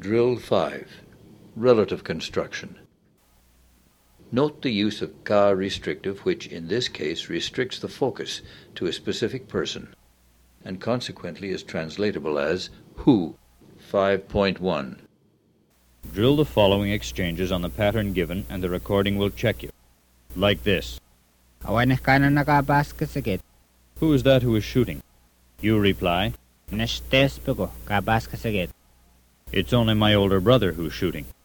Drill 5. Relative construction. Note the use of ka restrictive, which in this case restricts the focus to a specific person, and consequently is translatable as who. 5.1. Drill the following exchanges on the pattern given, and the recording will check you. Like this. Awan ka na nakabasket sakit. Who is that who is shooting? You reply, Nestes ko kabasket sakit. it's only my older brother who's shooting.